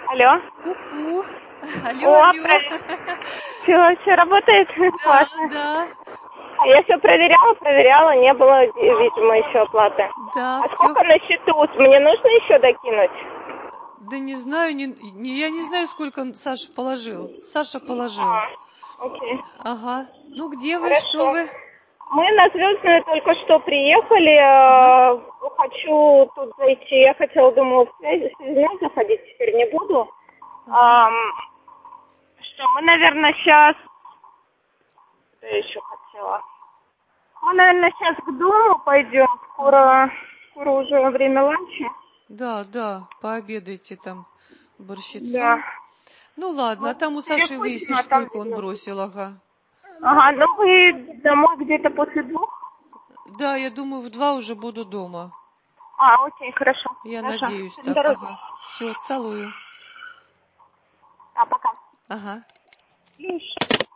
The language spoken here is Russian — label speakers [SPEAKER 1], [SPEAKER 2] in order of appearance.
[SPEAKER 1] Алло.
[SPEAKER 2] Ку-ку. Алло,
[SPEAKER 1] О,
[SPEAKER 2] алло.
[SPEAKER 1] все работает?
[SPEAKER 2] Да,
[SPEAKER 1] Классно.
[SPEAKER 2] да,
[SPEAKER 1] А я все проверяла, не было, видимо, еще оплаты.
[SPEAKER 2] да,
[SPEAKER 1] А
[SPEAKER 2] все.
[SPEAKER 1] сколько на счету? Мне нужно еще докинуть?
[SPEAKER 2] Да не знаю, я не знаю, сколько Саша положил. Саша положил.
[SPEAKER 1] Окей.
[SPEAKER 2] Ага. Ну, где вы, что
[SPEAKER 1] Хорошо.
[SPEAKER 2] вы?
[SPEAKER 1] Мы на Звездную только что приехали.
[SPEAKER 2] Ага.
[SPEAKER 1] Хочу тут зайти. Я хотела, думала, в связной заходить, теперь не буду.
[SPEAKER 2] Ага.
[SPEAKER 1] Что, мы, наверное, сейчас... Что я еще хотела? Мы, наверное, сейчас к дому пойдем.
[SPEAKER 2] Ага.
[SPEAKER 1] Скоро уже время ланча.
[SPEAKER 2] Да, да, пообедайте там
[SPEAKER 1] Да.
[SPEAKER 2] борщицом. Ну ладно, а
[SPEAKER 1] Мы
[SPEAKER 2] там у Саши
[SPEAKER 1] перекусим,
[SPEAKER 2] выяснишь,
[SPEAKER 1] а там
[SPEAKER 2] сколько он
[SPEAKER 1] видно будет.
[SPEAKER 2] бросил, ага.
[SPEAKER 1] Ага, ну вы домой где-то после 2?
[SPEAKER 2] Да, я думаю, в 2 уже буду дома.
[SPEAKER 1] Окей, хорошо.
[SPEAKER 2] Я
[SPEAKER 1] Хорошо.
[SPEAKER 2] надеюсь
[SPEAKER 1] На
[SPEAKER 2] так,
[SPEAKER 1] дороге.
[SPEAKER 2] ага. Все, целую.
[SPEAKER 1] Пока.
[SPEAKER 2] Ага.
[SPEAKER 1] Плюс.